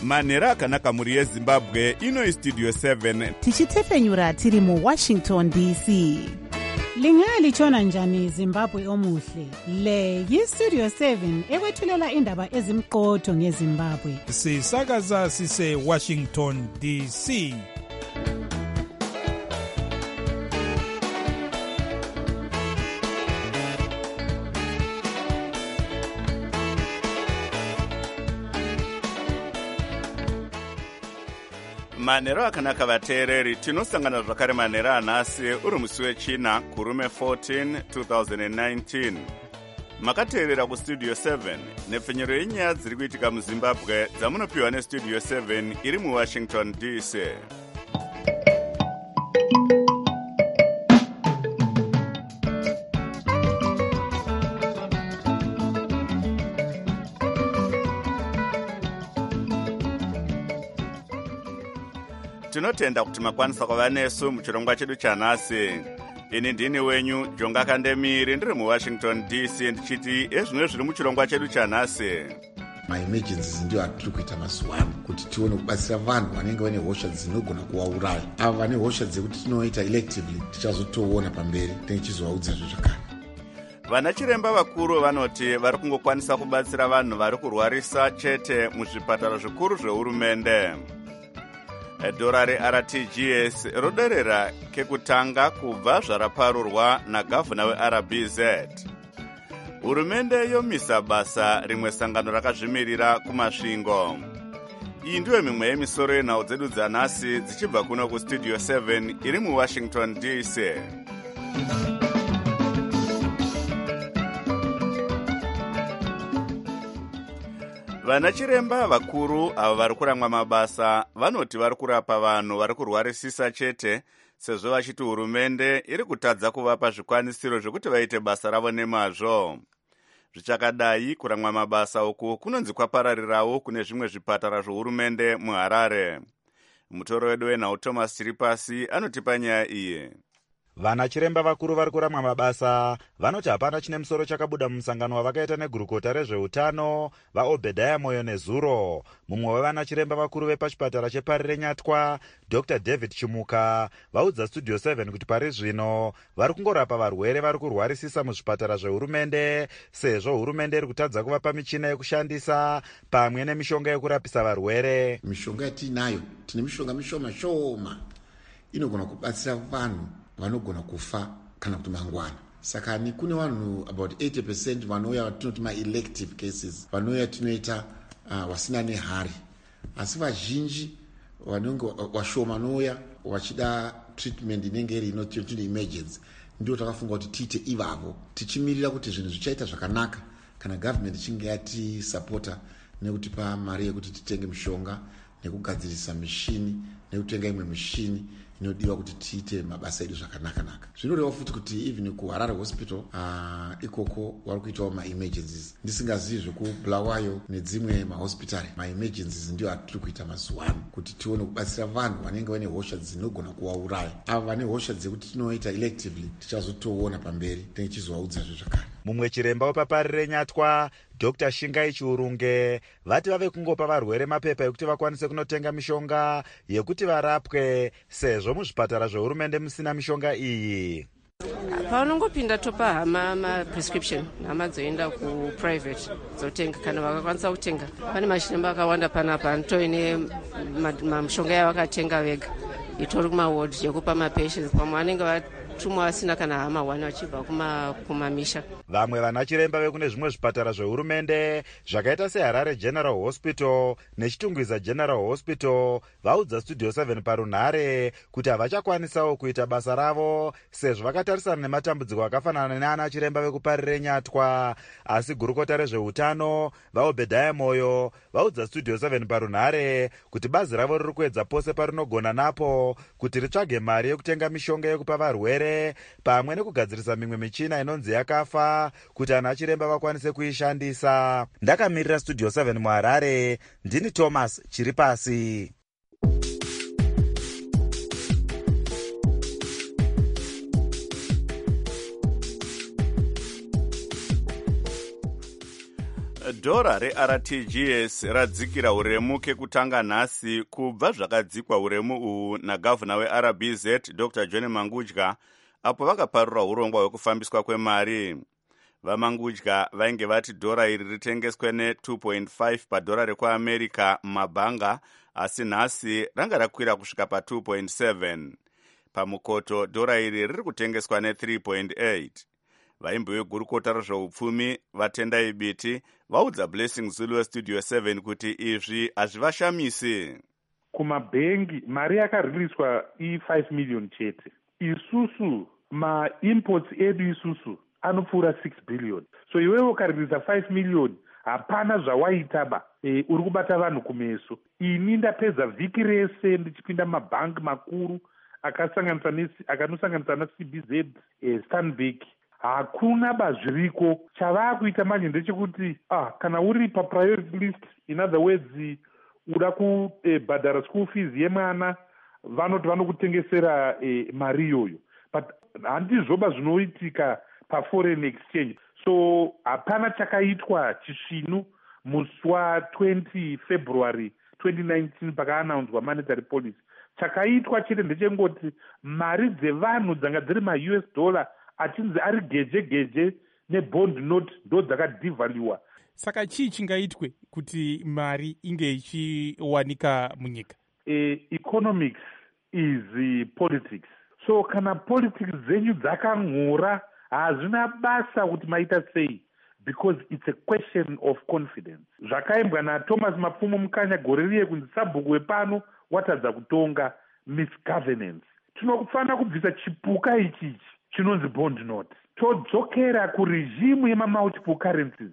manhero akanaka mhuri yezimbabwe. Ino Studio 7 tichitefenyura tiri muWashington DC. Lingalitshona njani Zimbabwe omuhle? Le yiStudio 7 ekwethulela indaba ezimqotho ngeZimbabwe. Sisakaza sise Washington DC. manhero akanaka vateereri, tinosangana zvakare manhero anhasi uri musi wechina kurume 14 2019. Makateerera kuStudio 7 nepfenyero yenyaya dziri kuitika muZimbabwe dzamunopiwa neStudio 7 iri muWashington DC. Tinotenda kuti makwanisa kuva nesu muchirongwa chedu chanhasi. Ini ndini wenyu Jonga Kandemiri, ndiri muWashington DC, ndichiti ezvimwe zviri muchirongwa chedu chanhasi. Emergencies ndio atiri kuita mazuva ano kuti tione kubatsira vanhu vanenge vane hosha dzinogona kuvauraya. Ava vane hosha dzekuti tinoita electively tichazotoona pamberi tichizovaudza zvakare. Vana chiremba vakuru vanoti vari kungokwanisa kubatsira vanhu vari kurwarisa chete muzvipatara zvikuru zvehurumende. Dhora reRTGS roderera kekutanga kubva zvaraparurwa nagavhuna weRBZ. Hurumende yomisa basa rimwe sangano rakazvimirira kumasvingo. Iyi ndiyo mimwe yemisoro yenhau dzedu dzanhasi dzichibva kuno kuStudio 7 iri muWashington DC. Vana chiremba vakuru ava vari kuramwa mabasa vanoti vari kurapa vanhu vari kurwarisisa chete, sezvo vachiti hurumende iri kutadza kuvapa zvikwanisiro zvekuti vaite basa ravo nemazvo. Zvichakadai, kuramwa mabasa uku kunonzi kwapararirawo kune zvimwe zvipatara zvohurumende muHarare. Mutoro wedu wenhau Thomas Chiripasi anotipa nyaya iyi. Vana chiremba vakuru vari kuramwa mabasa vanoti hapana chine musoro chakabuda mumusangano wavakaita negurukota rezveutano vaObhedhaya Moyo nezuro. Mumwe wevana chiremba vakuru vepachipatara chepari renyatwa, Dr. David Chimuka, vaudza Studio 7 kuti pari zvino vari kungorapa varwere vari kurwarisisa muzvipatara zvehurumende, sezvo hurumende iri kutadza kuvapa michina yekushandisa pamwe nemishonga yekurapisa varwere. Mishonga yatinayo, tine mishonga mishoma inogona kubatsira vanhu vanogona kufa kana kuti mangwana. Saka ni kune vanhu about 80% vanouya tinoti ma-elective cases, vanouya tinoita wasina nehari. Asi vazhinji vanenge washoma vanouya wachida treatment inenge iri inoti emergency. Ndio takafunga kuti tiite ivavo, tichimirira kuti zvinhu zvichaita zvakanaka kana government ichinge yatisapota nekutipa mari yekuti titenge mishonga nekugadzirisa mishini nekutenga imwe mishini inodiwa kuti tiite mabasa edu zvakanaka. Zvinoreva futi kuti even kuHarare Hospital ikoko vari kuitawo ma-emergencies. Ndisingazivi zvekubulawayo nedzimwe mahospitari. Ma-emergencies ndio atiri kuita mazuva ano kuti tione kubatsira vanhu vanenge vane hosha dzinogona kuvauraya. Ava vane hosha dzekuti tinoita electively tichazotoona pamberi tichizovaudza zvakare. Mumwe chiremba wepapari renyatwa, Dr. Shingai Chiurunge, vati vave kungopa varwere mapepa ekuti vakwanise kunotenga mishonga yekuti varapwe, sezvo muzvipatara zvehurumende musina mishonga iyi. Paunongopinda topa hama ma-prescription, hama dzoenda ku-private dzotenga kana vakakwanisa kutenga. Pane machiremba akawanda panapa anotoine mishonga yavakatenga vega. Itori kumaward yekupa ma-patients pamwe vanenge vatumwa vasina kana hama wani vachibva kumamisha. Vamwe vana chiremba vekune zvimwe zvipatara zvehurumende zvakaita seHarare General Hospital neChitungwiza General Hospital vaudza Studio 7 parunhare kuti havachakwanisawo kuita basa ravo sezvo vakatarisana nematambudziko akafanana neana chiremba vekupari renyatwa. Asi gurukota rezveutano vaObhedhaya Moyo vaudza Studio 7 parunhare kuti bazi ravo riri kuedza pose parinogona napo kuti ritsvage mari yekutenga mishonga yekupa varwere pamwe nekugadzirisa mimwe michina inonzi yakafa kuti ana chiremba vakwanise kuishandisa. Ndakamirira Studio 7 muHarare, ndini Thomas Chiripasi. dhora reRTGS radzikira uremu kekutanga nhasi kubva zvakadzikwa uremu uhu nagavhuna weRBZ Dr John Mangudya apo vakaparura urongwa hwekufambiswa kwemari. VaMangudya vainge vati dhora iri ritengeswe ne2.5 padhora rekuamerica mumabhanga, asi nhasi ranga rakwira kusvika pa2.7. Pamukoto dhora iri riri kutengeswa ne3.8. Vaimbi vegurukota rezveupfumi vatendai biti vaudza Blessing Zulu weStudio 7 kuti izvi hazvivashamisi. Kumabhengi mari yakaririswa i5 million chete. Isusu ma-imports edu isusu anopfuura 6 billion. So iwewe ukaririsa 5 million hapana zvawaitaba, uri kubata vanhu kumeso. Ini ndapedza vhiki rese ndichipinda mabhangi makuru akanosanganisa naCBZ, Stanbic. Hakuna bazviriko. Chavakuita manje ndechekuti kana uri papriority list, in other words uda kubhadhara school fees yemwana, vanoti vanokutengesera mari iyoyo. But handizvoba zvinoitika paforeign exchange. So hapana chakaitwa chisvinu musi wa20 February 2019 pakaannounzwa monetary policy. Chakaitwa chete ndechengoti mari dzevanhu dzanga dziri ma-US dollar achinzi ari geje nebond note ndo dzakadivhaliwa. Saka chii chingaitwe kuti mari inge ichiwanika munyika? Economics is politics. So kana politics dzenyu dzakang'ura hazvina basa kuti maita sei, because it's a question of confidence. Zvakaimbwa naThomas Mapfumo Mukanya gore riye kunzi sabhuku wepano watadza kutonga misgovernance. Tinofanira kubvisa chipuka ichichi chinonzi bond note, todzokera kurejimu yema-multiple currencies.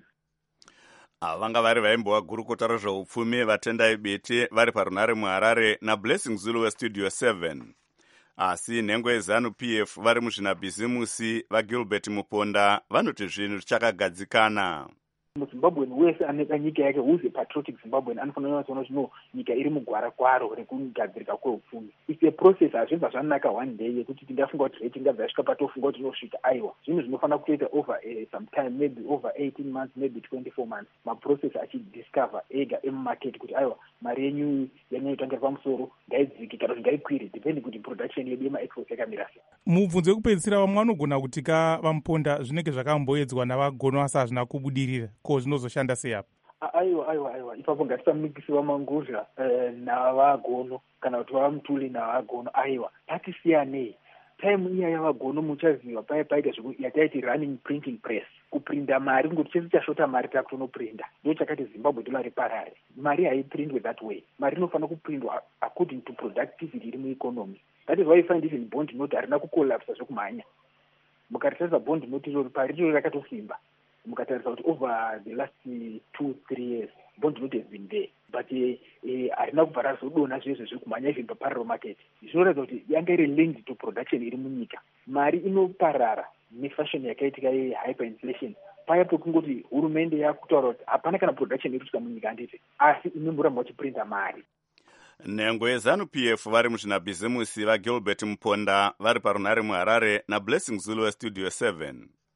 Vanga vari vaimbo vagurukota rezveupfumi vatendai biti vari parunare muHarare naBlessing Zulu weStudio 7. Asi nhengo yeZanu-PF vari muzvinabhizimusi vaGilbert Muponda vanoti zvinhu zvichakagadzikana. muZimbabwean wese aneka nyika yake who's a patriotic Zimbabwean anofanira kuona kuti nyika iri mugwara kwaro rekugadzirika kweupfumi. It's a process. Hazvibva zvanaka one day yekuti tingafunga kuti tingabva yasvika patofunga kuti tinosvika aiwa. Zvinhu zvinofanira kutoita over some time, maybe over 18 months, maybe 24 months. Maprocess achidiscover ega emumarket kuti aiwa mari yenyu yanyayotangira pamusoro ngaidzike kana kuti ngaikwire depending kuti production yedu yema-exports yakamira sei. Mubvunzo wekupedzisira vamwe vanogona kuti Vamuponda zvinenge zvakamboedzwa navagono asi hazvina kubudirira, ko zvinozoshanda sei apa? Aiwa ipapo ngatisamikisi vaMangudya navagono kana kuti vaMutuli navagono. Aiwa patisiyanei. Time iya yavagono muchaziva paita yataiti running printing press, kuprinda mari ngoti chese chashota mari takutonoprinda. Ndo chakati Zimbabwe dollar riparare. Mari haiprindwe that way. Mari inofanira kuprindwa according to productivity iri mueconomy. That is why you find even bond note harina kukolapsa zvokumhanya. Mukatarisa bond note iro pariro rakatosimba. Mukatarisa kuti over the last 2-3 years bond note has been there, but harina kubva razodona zvese zvekumhanya even paparallel market. Zvinoratidza kuti yanga iri linked to production iri munyika. Mari inoparara nefashion yakaitika hyperinflation paya pekungoti hurumende yakutaura kuti hapana kana production iri kusvika munyika handiti, asi inomboramba vachiprinta mari. Nhengo yeZanu-PF vari muzvinabhizimusi vaGilbert Muponda vari parunare muHarare naBlessing Zulu weStudio 7.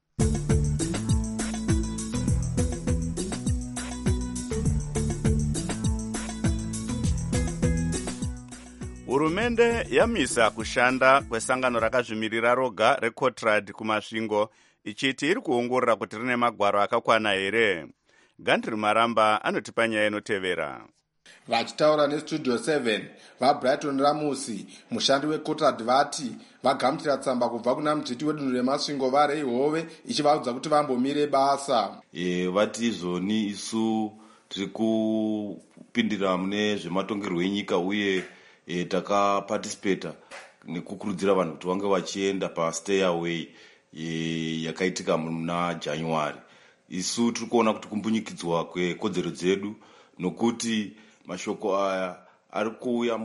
Hurumende yamisa kushanda kwesangano rakazvimirira roga reCotrad kumasvingo ichiti iri kuongorora kuti rine magwaro akakwana here. Gandri Maramba anotipa nyaya inotevera. Vachitaura neStudio 7 vaBrighton Ramusi, mushandi weCotrad, vati vagamuchira tsamba kubva kuna mudziti wedunhu remasvingo vari ihove ichivaudza kuti vambomire basa. Vati izvoni isu tiri kupindira mune zvematongerwo enyika uye takaparticipata nekukurudzira vanhu kuti vange vachienda pastay away yakaitika muna January. Isu tiri kuona kuti kumbunyikidzwa kwekodzero dzedu nokuti mashoko aya ari kuuya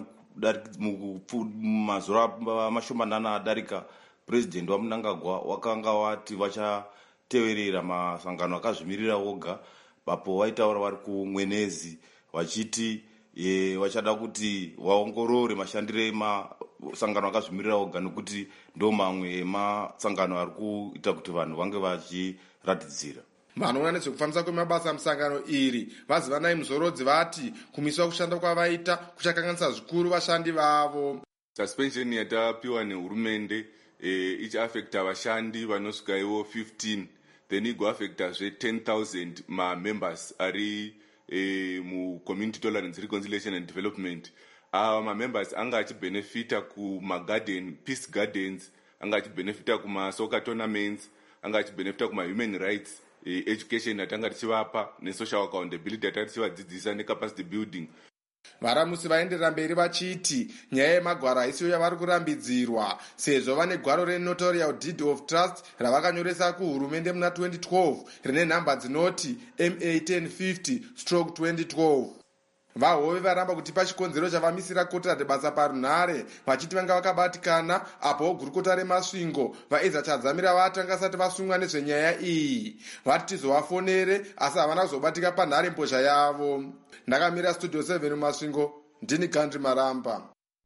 mazuva mashomanana adarika. President waMnangagwa wakanga wati vachateverera masangano akazvimirira woga, papo vaitaura vari kuMwenezi vachiti vachada kuti vaongorore mashandire emasangano akazvimirira oga nokuti ndo mamwe emasangano ari kuita kuti vanhu vange vachiratidzira. vanoona nezvekufambisa kwemabasa musangano iri vazivanai muzorodzi vati kumiswa kushanda kwavaita kuchakanganisa zvikuru vashandi vavo. Suspension yatapiwa nehurumende ichiafekta vashandi vanosvika ivo 15, then igoafekta zve 10,000 mamembers ari mucommunity tolerance reconciliation and development. Ava mamembers anga achibenefita kumagarden, peace gardens, anga achibenefita kumasoccer tournaments, anga achibenefita kuma-human rights, education atanga tichivapa, nesocial accountability atanga tichivadzidzisa necapacity building. Varamusi vaenderera mberi vachiti nyaya yemagwaro haisiyo yavari kurambidzirwa sezvo vane gwaro renotarial deed of trust ravakanyoresa kuhurumende muna 2012 rine nhamba dzinoti MA1050/2012. Vahove varamba kuti pachikonzero chavamisira kotati basa parunhare vachiti vanga vakabatikana apo gurukota remasvingo vaedza chadzamira vatanga sati vasungwa nezvenyaya iyi. Vati tizovafonere asi havana kuzobatika panhare mbozha yavo. Ndakamira studio 7 mumasvingo, ndini Gandhi Maramba.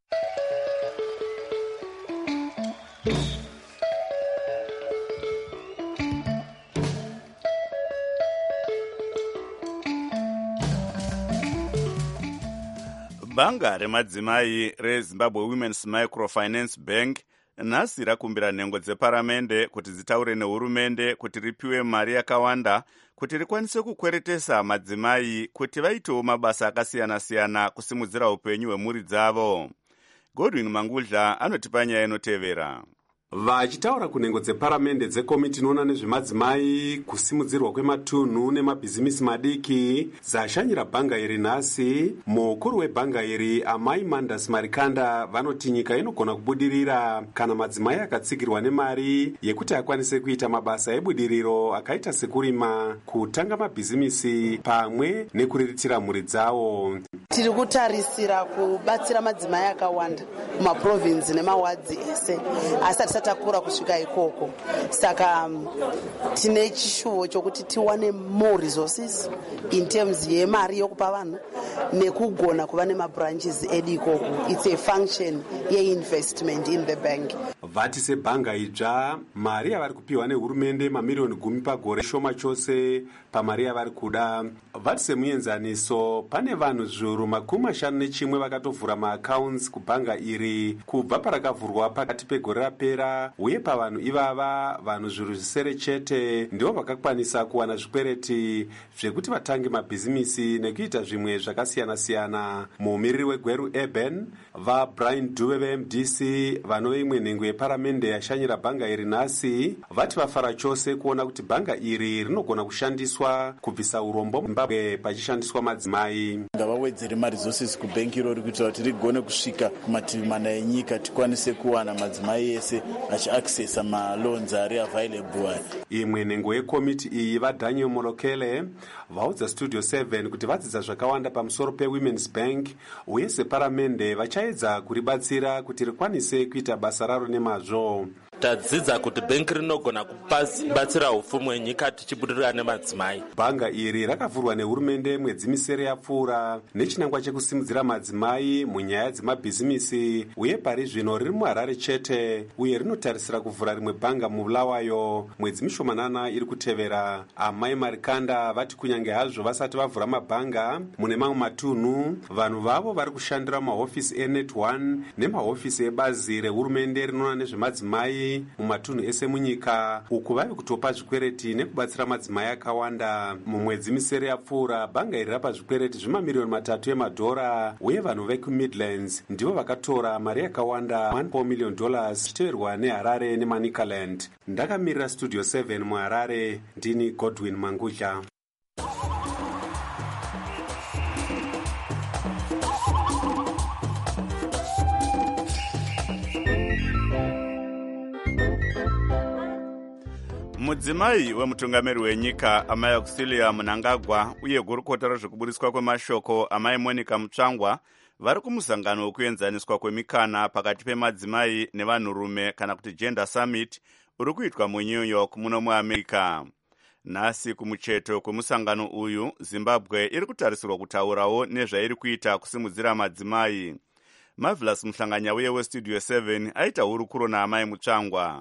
Banga remadzimai reZimbabwe Women's Microfinance Bank nhasi rakumbira nhengo dzeparamende kuti dzitaure nehurumende kuti ripiwe mari yakawanda kuti rikwanise kukweretesa madzimai kuti vaitewo mabasa akasiyana-siyana kusimudzira upenyu hwemhuri dzavo. Godwin Mangudla anotipa nyaya inotevera. Vachitaura kunhengo dzeparamende dzekomiti inoona nezvemadzimai kusimudzirwa kwematunhu nemabhizimisi madiki dzashanyira bhanga iri nhasi, mukuru webhanga iri Amai Mandas Marikanda vanoti nyika inogona kubudirira kana madzimai akatsigirwa nemari yekuti akwanise kuita mabasa ebudiriro akaita sekurima, kutanga mabhizimisi pamwe nekuriritira mhuri dzavo. Tiri kutarisira kubatsira madzimai akawanda mumaprovinsi nemawadzi ese asi takura kusvika ikoko, saka tine chishuvo chokuti tiwane more resources in terms yemari yokupa vanhu nekugona kuva nemabranches edu ikoko. It's a function yeinvestment in the bank. Vati sebhanga idzva mari yavari kupiwa nehurumende mamiliyoni 10 pagore shoma chose pamari yavari kuda. Vati semuenzaniso pane vanhu zviuru 51 vakatovhura maaccounts kubhanga iri kubva parakavhurwa pakati pegore rapera, uye pavanhu ivava vanhu zviuru zvisere chete ndivo vakakwanisa kuwana zvikwereti zvekuti vatange mabhizimisi nekuita zvimwe zvakasiyana-siyana. Muumiriri weGweru Urban vaBrian Dube veMDC vanove imwe nhengo yeparamende yashanyira bhanga iri nhasi vati vafara chose kuona kuti bhanga iri rinogona kushandiswa kubvisa urombo muZimbabwe pachishandiswa madzimai. Ngavawedzere maresources kubhengi irori kuitira kuti rigone kusvika kumativi mana enyika tikwanise kuwana madzimai ese achiaccessa maloans ari available. Imwe nhengo yekomiti iyi vaDaniel Molokele vaudza Studio 7 kuti vadzidza zvakawanda pamusoro peWomen's Bank uye separamende vachaedza kuribatsira kuti rikwanise kuita basa raro nemazvo. Tadzidza kuti bhengi rinogona kubatsira upfumi hwenyika tichibudirira nemadzimai. Bhanga iri rakavhurwa nehurumende mwedzi misere yapfuura nechinangwa chekusimudzira madzimai munyaya dzemabhizimisi, uye pari zvino riri muHarare chete uye rinotarisira kuvhura rimwe bhanga muBulawayo mwedzi mishomanana iri kutevera. Amai Marikanda vati kunyange hazvo vasati vavhura mabhanga mune mamwe matunhu, vanhu vavo vari kushandira mahofisi eNet1 nemahofisi ebazi rehurumende rinoona nezvemadzimai mumatunhu ese munyika, uku vave kutopa zvikwereti nekubatsira madzimai akawanda. Mumwedzi misere yapfuura bhanga iri rapa zvikwereti zvemamiliyoni 3 emadhora, uye vanhu vekuMidlands ndivo vakatora mari yakawanda $1 million zvichiteverwa neHarare neManicaland. Ndakamirira Studio 7 muHarare, ndini Godwin Mangudla. Mudzimai wemutungamiri wenyika Amai Auxilia Mnangagwa uye gurukota rezvekuburiswa kwemashoko Amai Monica Mutsvangwa vari kumusangano wekuenzaniswa kwemikana pakati pemadzimai nevanhurume kana kuti Gender Summit uri kuitwa muNew York muno muAmerica. Nhasi kumucheto kwemusangano uyu, Zimbabwe iri kutarisirwa kutaurawo nezvairi kuita kusimudzira madzimai. Marvelous Muhlanganyauye weStudio 7 aita hurukuro naAmai Mutsvangwa.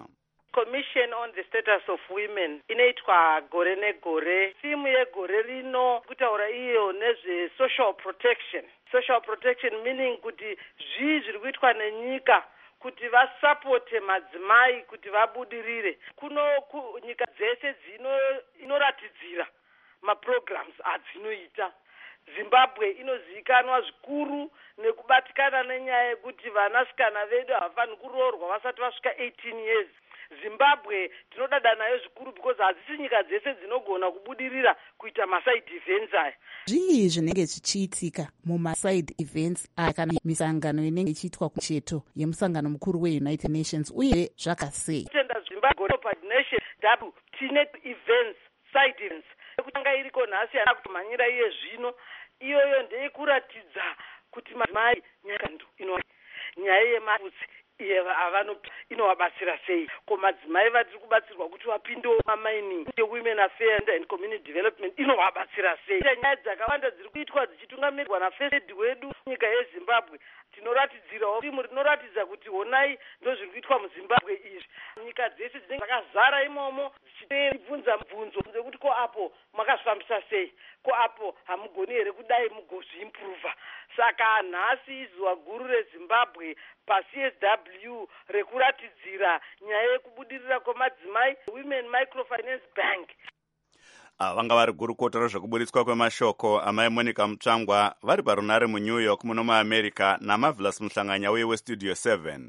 Commission on the Status of Women inoitwa gore negore. Thimu yegore rino kutaura iyo nezve social protection. Social protection meaning kuti zviri kuitwa nenyika kuti vasapote madzimai kuti vabudirire. Kuno nyika dzese inoratidzira maprograms adzinoita. Zimbabwe inozivikanwa zvikuru nekubatikana nenyaya yekuti vanasikana vedu havafaniri kuroorwa vasati vasvika 18 years. Zimbabwe tinodada nayo zvikuru because hadzisi nyika dzese dzinogona kubudirira kuita maside events aya. Zvii zvinenge zvichiitika mumaside events aya kana misangano inenge ichiitwa kucheto yemusangano mukuru weUnited Nations uye zvakasei? Tenda Zimbabwe Nation W tine events, side events. Kutanga iriko nhasi yanakutomhanyira iye zvino iyoyo ndeyekuratidza kuti madzimai nyaya yemaputsi inovabatsira sei. Ko madzimai vatiri kubatsirwa kuti vapindewo mamining Women Affairs and Community Development inovabatsira sei. Nyaya dzakawanda dziri kuitwa dzichitungamirirwa naFirst Lady wedu nyika yeZimbabwe. Tinoratidzirawo timu rinoratidza kuti honai ndozviri kuitwa muZimbabwe izvi. Nyika dzese dzinenge dzakazara imomo dzichibvunza mibvunzo dzekuti ko apo makazvifambisa sei, ko apo hamugoni here kudai mugozviimprova. Saka nhasi izuva guru reZimbabwe paCSW rekuratidzira nyaya yekubudirira kwemadzimai Women Microfinance Bank. Vanga vari gurukota rezvekuburitswa kwemashoko amai Monica Mutsvangwa vari parunare muNew York muno muAmerica naMarvelous Muhlanganya uye weStudio 7.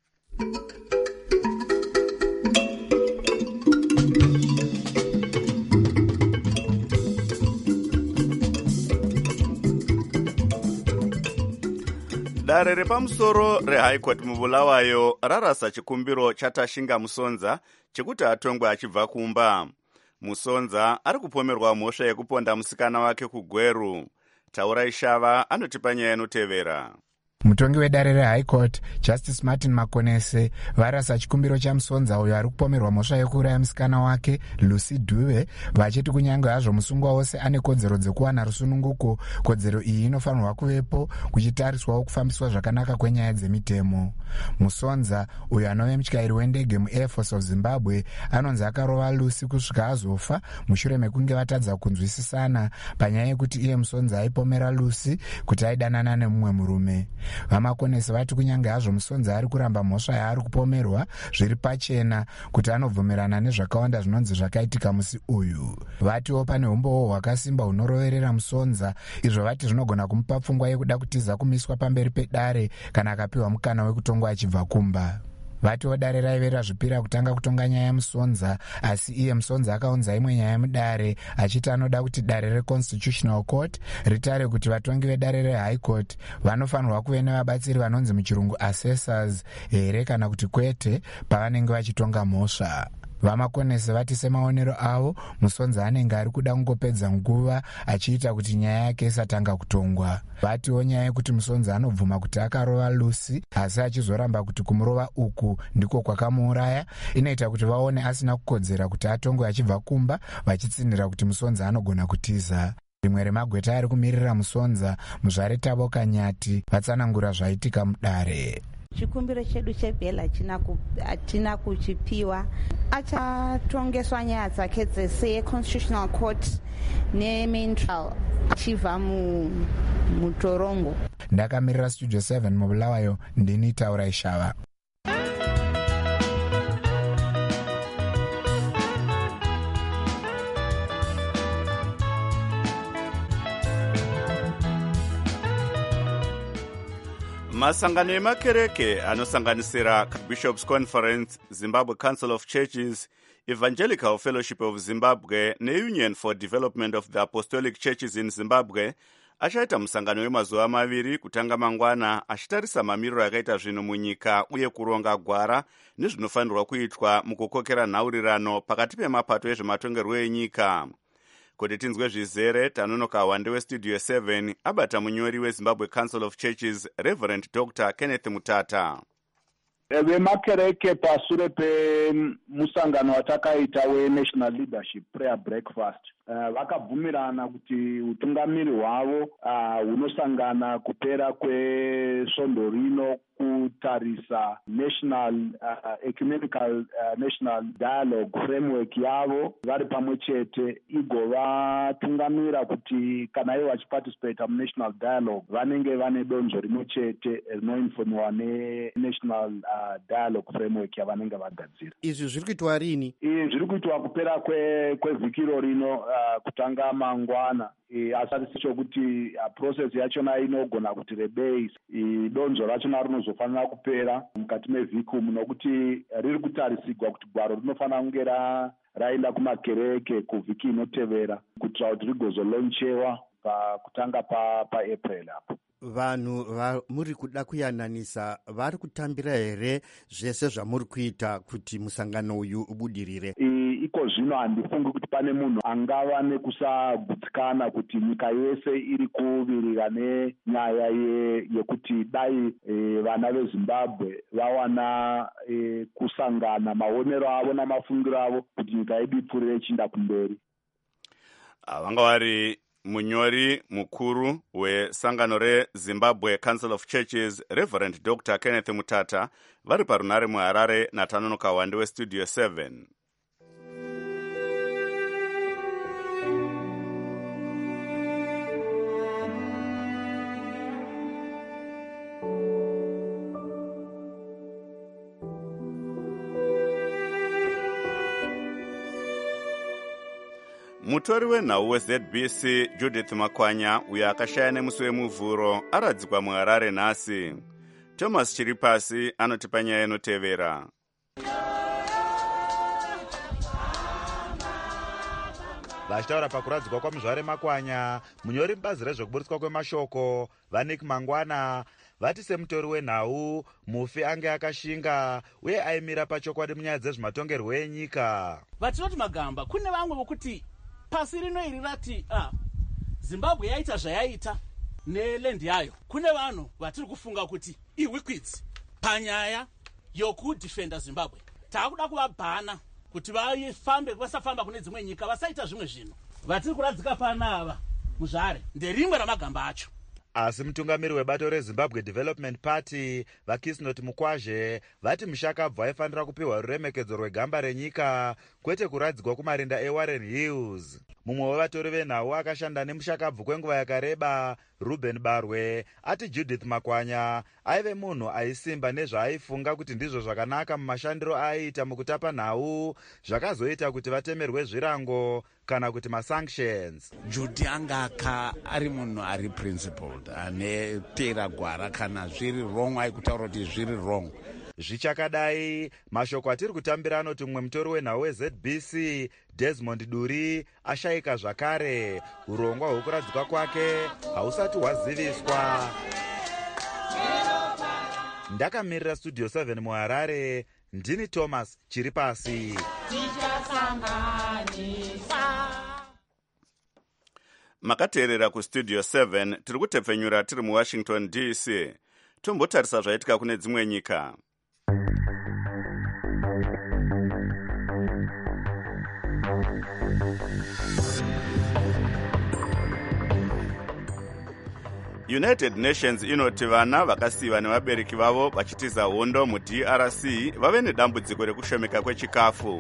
Dare repamusoro reHigh Court muBulawayo rarasa chikumbiro chaTashinga Musonza chekuti atongwe achibva kumba. Musonza ari kupomerwa mhosva yekuponda musikana wake kuGweru. Taurai Shava anotipa nyaya inotevera. Mutongi wedare reHigh Court Justice Martin Makonese varasa chikumbiro chaMusonza uyo ari kupomerwa mhosva yekuuraya musikana wake Lucy Dube vachiti kunyange hazvo musungwa wose ane kodzero dzekuwana rusununguko, kodzero iyi inofanirwa kuvepo kuchitariswawo kufambiswa zvakanaka kwenyaya dzemitemo. Musonza uyo anove mutyairi wendege muAir Force of Zimbabwe anonzi akarova Lucy kusvika azofa mushure mekunge vatadza kunzwisisana panyaya yekuti iye Musonza aipomera Lucy kuti aidanana nemumwe murume. Vamakonesi vati kunyange hazvo Musonza ari kuramba mhosva yaari kupomerwa zviri pachena kuti anobvumirana nezvakawanda zvinonzi zvakaitika musi uyu. Vatiwo pane umbowo hwakasimba hunoroverera Musonza, izvo vati zvinogona kumupa pfungwa yekuda kutiza kumiswa pamberi pedare kana akapiwa mukana wekutongwa achibva kumba. Vatiwo dare raivera zvipira kutanga kutonga nyaya yaMusonza, asi iye Musonza akaunza imwe nyaya mudare achiti anoda kuti dare reConstitutional Court ritare kuti vatongi vedare reHigh Court vanofanirwa kuve nevabatsiri vanonzi muchirungu assessors here kana kuti kwete pavanenge vachitonga mhosva. Vamakonesi vati semaonero avo Musonza anenge ari kuda kungopedza nguva achiita kuti nyaya yake isatanga kutongwa. Vatiwo nyaya yekuti Musonza anobvuma kuti akarova Lucy asi achizoramba kuti kumurova uku ndiko kwakamuuraya inoita kuti vaone asina kukodzera kuti atongwe achibva kumba, vachitsinira kuti Musonza anogona kutiza. Rimwe remagweta ari kumirira Musonza muzvare Tabo Kanyati vatsanangura zvaitika mudare. Chikumbiro chedu chebheli hatina kuchipiwa. Achatongeswa nyaya dzake dzese yeConstitutional Court nemain trial achibva mutorongo. Ndakamirira Studio 7 muBulawayo, ndini Taurai Shava. Masangano emakereke anosanganisira Bishops Conference, Zimbabwe Council of Churches, Evangelical Fellowship of Zimbabwe neUnion for Development of the Apostolic Churches in Zimbabwe achaita musangano wemazuva maviri kutanga mangwana achitarisa mamiriro akaita zvinhu munyika uye kuronga gwara nezvinofanirwa kuitwa mukukokera nhaurirano pakati pemapato ezvematongerwo enyika. Kuti tinzwe zvizere tanonoka wande weStudio 7 abata munyori weZimbabwe Council of Churches Reverend Dr. Kenneth Mutata. Vemakereke pasure pemusangano watakaita weNational Leadership Prayer Breakfast vakabvumirana kuti utungamiri hwavo hunosangana kupera kwesvondo rino kutarisa national ecumenical national dialogue framework yavo vari pamwe chete igovatungamira kuti kana ivo vachiparticipata munational dialogue vanenge vane donzvo rimwe chete rinoinfomiwa nenational dialogue framework yavanenge vagadzira. Izvi zviri kuitwa rini? Zviri kuitwa kupera kwevhikiro rino kutanga mangwana. Asati chokuti process yachona inogona kuti rebei donzvo rachona rinozofanira kupera mukati mevhiki umu, nokuti riri kutarisigwa kuti gwaro rinofanira kunge raenda kumakereke kuvhiki inotevera kuitira kuti rigozolonchewa kutanga paApril apo. Vanhu muri kuda kuyananisa vari kutambira here zvese zvamuri kuita kuti musangano uyu ubudirire? Iko zvino handifungi kuti pane munhu angava nekusagutsikana kuti nyika yese iri kuvirira nenyaya yekuti dai vana veZimbabwe vawana kusangana maonero avo namafungiro avo kuti nyika yedu ipfuurire ichienda kumberi. Vanga vari munyori mukuru wesangano reZimbabwe Council of Churches, Reverend Dr. Kenneth Mutata, vari parunare muHarare naTanono Kawande weStudio 7. Mutori wenhau weZBC Judith Makwanya, uyo akashaya nemusi wemuvhuro, aradzikwa muHarare nhasi. Thomas Chiripasi anotipa nyaya inotevera. vachitaura pakuradzikwa kwamuzvare Makwanya, munyori mubazi rezvekuburitswa kwemashoko vaNick Mangwana vati semutori wenhau mufi ange akashinga uye aimira pachokwadi munyaya dzezvematongerwo enyika. Vatinoti magamba, kune vamwe vokuti pasi rino iri rati Zimbabwe yaita zvayaita nelendi yayo. Kune vanhu vatiri kufunga kuti iwikwidzi panyaya yokudifenda Zimbabwe. Taakuda kuvabhana kuti vasafamba kune dzimwe nyika, vasaita zvimwe zvinhu. Vatiri kuradzika panava muZvare nderimwe ramagamba acho. Asi mutungamiri webato reZimbabwe Development Party vaKisnot Mukwazhe vati mushakabvu aifanira kupiwa ruremekedzo rwegamba renyika, kwete kuradzikwa kumarinda eWarren Hills. Mumwe wevatori venhau akashanda nemushakabvu kwenguva yakareba, Ruben Barwe, ati Judith Makwanya aive munhu aisimba nezvaaifunga kuti ndizvo zvakanaka mumashandiro aiita mukutapa nhau, zvakazoita kuti vatemerwe zvirango kana kuti masanctions. Judy anga ari munhu ari principled, ane pera gwara, kana zviri wrong aikutaura kuti zviri wrong. Zvichakadai, mashoko atiri kutambira anoti mumwe mutori wenhau weZBC Desmond Duri ashayika zvakare, urongwa hwekuradzikwa kwake hausati hwaziviswa. Ndakamirira Studio 7 muHarare, ndini Thomas Chiripasi. Makateerera kuStudio 7, tiri kutepfenyura tiri muWashington DC. Tombotarisa zvaitika kune dzimwe nyika. United Nations inoti vana vakasiyiwa nevabereki vavo vachitiza hondo muDRC vave nedambudziko rekushomeka kwechikafu.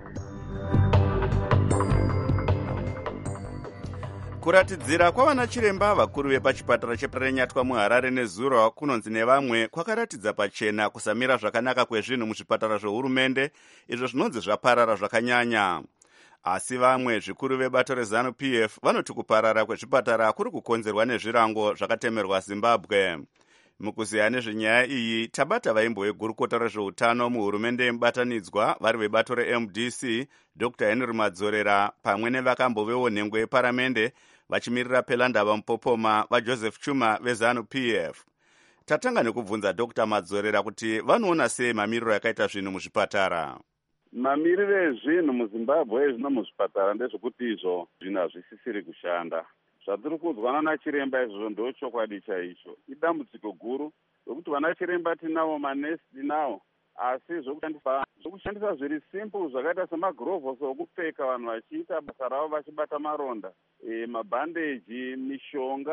Kuratidzira kwavana chiremba vakuru vepachipatara chePrenyatwa muHarare nezuro kunonzi nevamwe kwakaratidza pachena kusamira zvakanaka kwezvinhu muzvipatara zvohurumende, izvo zvinonzi zvaparara zvakanyanya. Asi vamwe zvikuru vebato reZANU-PF vanoti kuparara kwezvipatara kuri kukonzerwa nezvirango zvakatemerwa Zimbabwe. Mukuziya nezvenyaya iyi, tabata vaimbo vegurukota rezveutano muhurumende yemubatanidzwa vari vebato reMDC, Dr. Henry Madzorera, pamwe nevakambovewo nhengo yeparamende vachimirira Pelandava Mupopoma vaJoseph Chuma veZANU-PF. Tatanga nekubvunza Dr. Madzorera kuti vanoona sei mamiriro yakaita zvinhu muzvipatara. Mamiriro ezvinhu muZimbabwe zvino muzvipatara ndezvekuti izvo zvinhu hazvisisiri kushanda. Zvatiri kuzwana nachiremba izvozvo ndochokwadi chaicho. Idambudziko guru rokuti vana chiremba tinavo, manesi tinavo, asi zvokushandisa zviri simple zvakaita semagirovhosi okupfeka vanhu vachiita basa ravo vachibata maronda, mabhandeji, mishonga,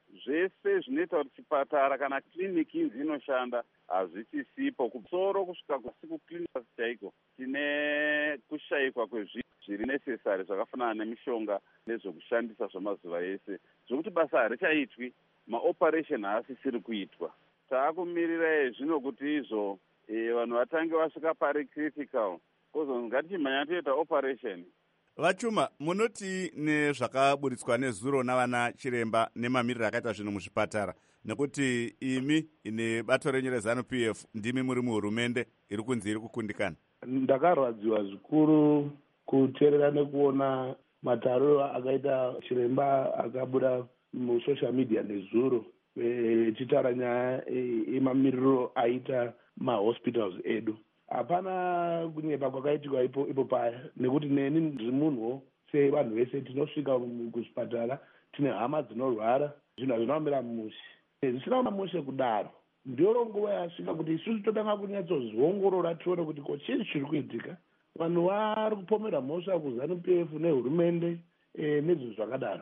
zvese zvinoita kuti chipatara kana kliniki inzi inoshanda hazvichisipo. Kusoro kusvika kuklinika chaiko tine kushayikwa kwezvinhu zviri necessary zvakafanana nemishonga nezvokushandisa zvamazuva ese, zvokuti basa harichaitwi, maoperation haasisiri kuitwa. Taakumirira zvino kuti izvo vanhu vatange vasvika pari critical kozonzi ngatichimhanya toita operation. Vachuma, munoti nezvakaburitswa nezuro navana chiremba nemamiriro akaita zvinhu muzvipatara, nekuti imi ine bato renyu reZANU-PF ndimi muri muhurumende iri kunzi iri kukundikana. Ndakarwadziwa zvikuru kuteerera nekuona matariro akaita chiremba akabuda musocial media nezuro echitaura nyaya yemamiriro aita mahospitals edu. Hapana kunyepa kwakaitika ipo paya, nekuti neni ndiri munhuwo sevanhu vese tinosvika kuzvipatara tine hama dzinorwara, zvinhu hazvinomira mushe. Zvisina mamushe kudaro, ndiyo nguva yasvika kuti isusu totanga kunyatsozviongorora tione kuti ko chii chiri kuitika. Vanhu vari kupomera mhosva kuZANU-PF nehurumende nezvinhu zvakadaro.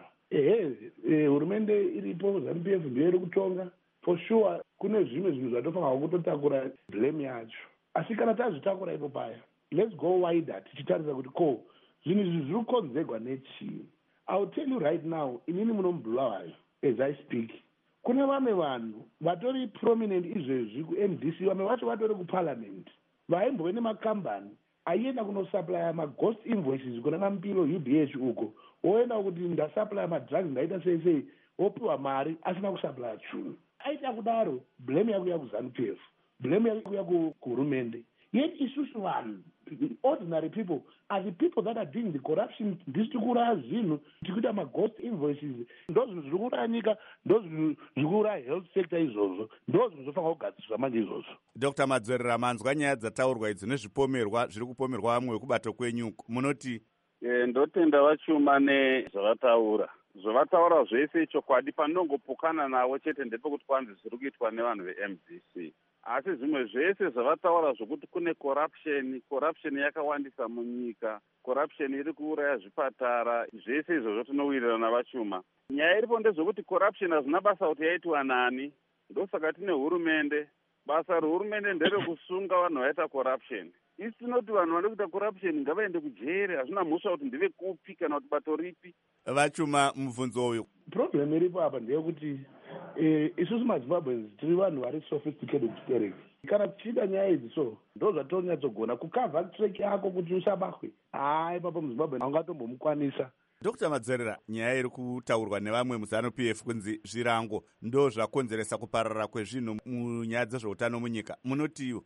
Hurumende iripo, ZANU-PF ndiyo iri kutonga. For sure kune zvimwe zvinhu zvatofanirwa kutotakura blame yacho. Asi kana tazvitakura ipo paya, let's go wider tichitarisa kuti ko zvinhu izvi zviri kukonzerwa nechii. I'll tell you right now, inini munombulawayo as I speak. Kune vamwe vanhu vatori prominent izvezvi ku-MDC, vamwe vacho vatori kuparliament, vaimbove nemakambani aienda kunosuplya maghost invoices kuna Mampilo UBH uko, oenda kuti ndasuplya madrugs ndaita sei sei, opiwa mari asina kusuplya chinhu. Aita kudaro, blame yakuya kuZANU-PF, blame yakuya kuhurumende. Yet isusu vanhu, ordinary people, are the people that are doing the corruption. Ndisi kuuraya zvinhu, tikuita maghost invoices, ndo zvinhu zviri kuuraya nyika, ndo zvinhu zviri kuuraya health sector izvozvo, ndo zvinhu zvofanira kugadziswa manje izvozvo. Dr. Madzwerera, manzwa nyaya dzataurwa idzi nezvipomerwa zviri kupomerwa vamwe vekubato kwenyu, munoti? Ndotenda Vachuma nezvavataura. Zvavataura zvese chokwadi, panongopokana navo chete ndepekuti kwanzi zviri kuitwa nevanhu veMDC. Asi zvimwe zvese zvavataura zvokuti kune corruption yakawandisa munyika, corruption iri kuuraya zvipatara, zvese izvozvo tinowirirana naVachuma. Nyaya iripo ndezvokuti corruption hazvina basa kuti yaitwa nani, ndosaka tine hurumende. Basa rehurumende nderekusunga vanhu vaita corruption. Isi tinoti vanhu vanoda kuita corruption ngavaende kujere, hazvina mhosva kuti ndive kupi kana kuti bato ripi. Vachuma, mubvunzo uyu problem iripo apa ndeyekuti isusu maZimbabweans tiri vanhu vari sophisticated spirit. Kana tichida nyaya idzi so ndo zvatonyatsoGona kukavha track yako kuti usabatwe, ipapo muZimbabwe haungatombomukwanisa. Dr. Madzwerera, nyaya iri kutaurwa nevamwe muZANU-PF kunzi zvirango ndo zvakonzeresa kuparara kwezvinhu munyaya dzezveutano munyika, munotiwo?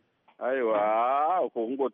Aiwa,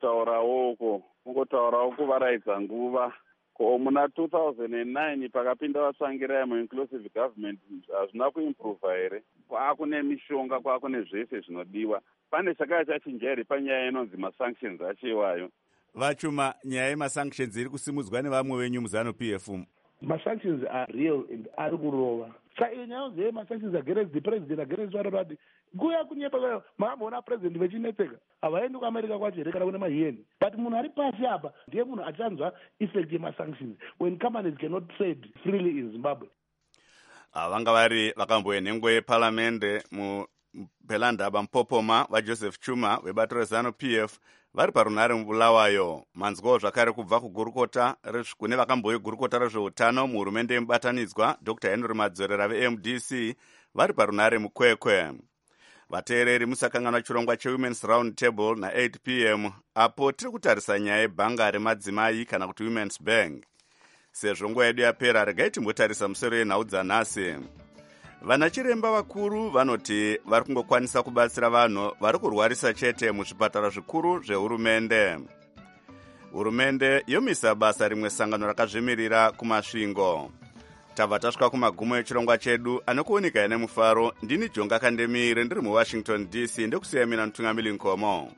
kungotaurawo kuvaraidza nguva. Ko muna 2009 pakapinda vatsvangirai mu-inclusive government hazvina kuimprova here. Kwaakune mishonga, kwaakune zvese zvinodiwa. Pane chakaya chachinja here panyaya inonzi masanctions achiwayo. Vachuma, nyaya yemasanctions iri kusimudzwa nevamwe venyu muZANU-PF. Masanctions are real and ari kurova. Saka iyo nyaya yonzi masanctions against the president, against varati kuya kunyepa maamboona president vechinetseka, havaendi kuAmerica kwacho here kana kune mahiyeni. But munhu ari pasi apa ndiye munhu achanzwa effect yemasanctions when companies cannot trade freely in Zimbabwe. Vanga vari vakamboenhengwe yepalamende muPelandaba Mpopoma vaJoseph Chuma vebato reZANU-PF vari parunhare mubulawayo. Manzwawo zvakare kubva kugurukota kune vakamboye gurukota rezveutano muhurumende yemubatanidzwa Dr. Henry Madzwerera veMDC vari parunhare mukwekwe. Vateereri musakanganwa chirongwa cheWomen's Round Table na8 p.m. apo tiri kutarisa nyaya yebhanga remadzimai kana kuti Women's Bank. Sezvo nguva yedu yapera, regai timbotarisa musoro yenhau dzanhasi. Vana chiremba vakuru vanoti vari kungokwanisa kubatsira vanhu vari kurwarisa chete muzvipatara zvikuru zvehurumende. Hurumende yomisa basa rimwe sangano rakazvimirira kumasvingo. Tabva tasvika kumagumo echirongwa chedu, anokuoneka ine mufaro. Ndini Jonga Kandemire ndiri muWashington DC, ndekusiya mina Mutungamiri Nkomo.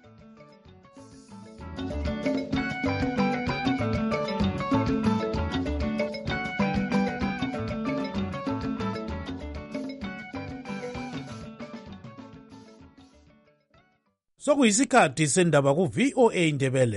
Sokuyisikhathi sendaba ku VOA Ndebele.